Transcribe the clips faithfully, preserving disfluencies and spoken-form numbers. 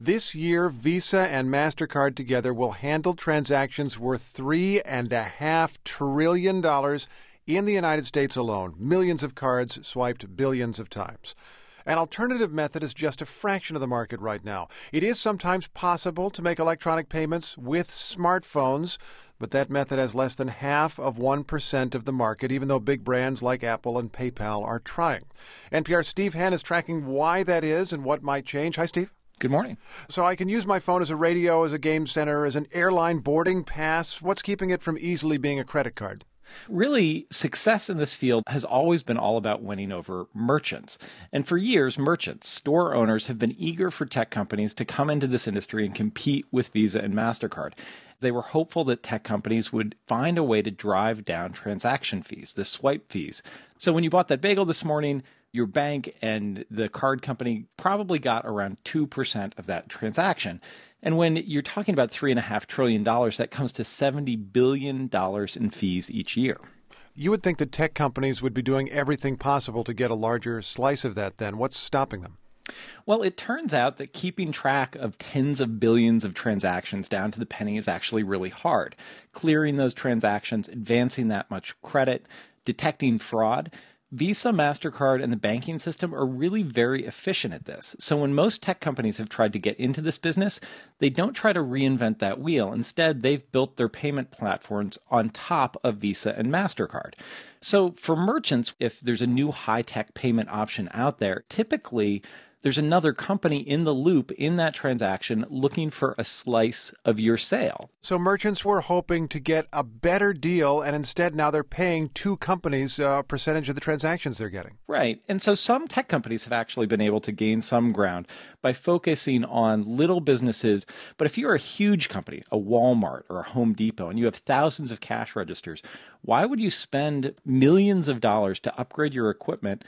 This year, Visa and MasterCard together will handle transactions worth three and a half trillion dollars in the United States alone. Millions of cards swiped billions of times. An alternative method is just a fraction of the market right now. It is sometimes possible to make electronic payments with smartphones, but that method has less than half of one percent of the market, even though big brands like Apple and PayPal are trying. N P R's Steve Henn is tracking why that is and what might change. Hi, Steve. Good morning. So I can use my phone as a radio, as a game center, as an airline boarding pass. What's keeping it from easily being a credit card? Really, success in this field has always been all about winning over merchants. And for years, merchants, store owners, have been eager for tech companies to come into this industry and compete with Visa and MasterCard. They were hopeful that tech companies would find a way to drive down transaction fees, the swipe fees. So when you bought that bagel this morning, your bank and the card company probably got around two percent of that transaction. And when you're talking about three point five trillion dollars, that comes to seventy billion dollars in fees each year. You would think that tech companies would be doing everything possible to get a larger slice of that then. What's stopping them? Well, it turns out that keeping track of tens of billions of transactions down to the penny is actually really hard. Clearing those transactions, advancing that much credit, detecting fraud. Visa, MasterCard, and the banking system are really very efficient at this. So when most tech companies have tried to get into this business, they don't try to reinvent that wheel. Instead, they've built their payment platforms on top of Visa and MasterCard. So for merchants, if there's a new high-tech payment option out there, typically there's another company in the loop in that transaction looking for a slice of your sale. So merchants were hoping to get a better deal, and instead now they're paying two companies a percentage of the transactions they're getting. Right. And so some tech companies have actually been able to gain some ground by focusing on little businesses. But if you're a huge company, a Walmart or a Home Depot, and you have thousands of cash registers, why would you spend millions of dollars to upgrade your equipment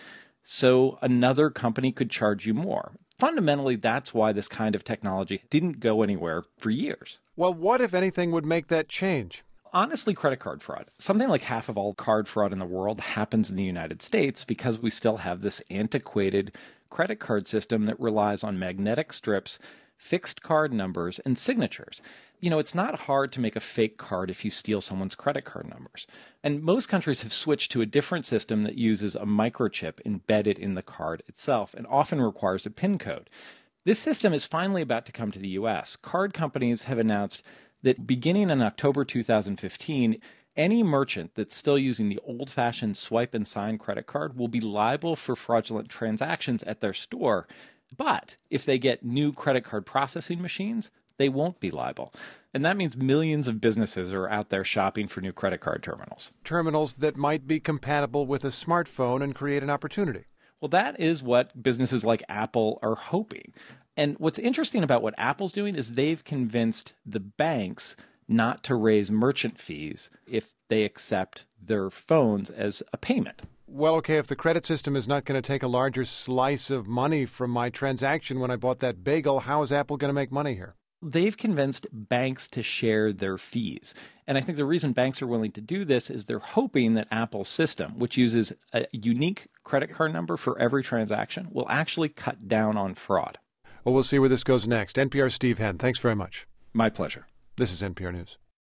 so another company could charge you more? Fundamentally, that's why this kind of technology didn't go anywhere for years. Well, what, if anything, would make that change? Honestly, credit card fraud. Something like half of all card fraud in the world happens in the United States because we still have this antiquated credit card system that relies on magnetic strips, fixed card numbers, and signatures. You know, it's not hard to make a fake card if you steal someone's credit card numbers. And most countries have switched to a different system that uses a microchip embedded in the card itself and often requires a PIN code. This system is finally about to come to the U S. Card companies have announced that beginning in October two thousand fifteen, any merchant that's still using the old-fashioned swipe and sign credit card will be liable for fraudulent transactions at their store. But if they get new credit card processing machines, they won't be liable. And that means millions of businesses are out there shopping for new credit card terminals. Terminals that might be compatible with a smartphone and create an opportunity. Well, that is what businesses like Apple are hoping. And what's interesting about what Apple's doing is they've convinced the banks not to raise merchant fees if they accept their phones as a payment. Well, okay, if the credit system is not going to take a larger slice of money from my transaction when I bought that bagel, how is Apple going to make money here? They've convinced banks to share their fees. And I think the reason banks are willing to do this is they're hoping that Apple's system, which uses a unique credit card number for every transaction, will actually cut down on fraud. Well, we'll see where this goes next. N P R's Steve Henn, thanks very much. My pleasure. This is N P R News.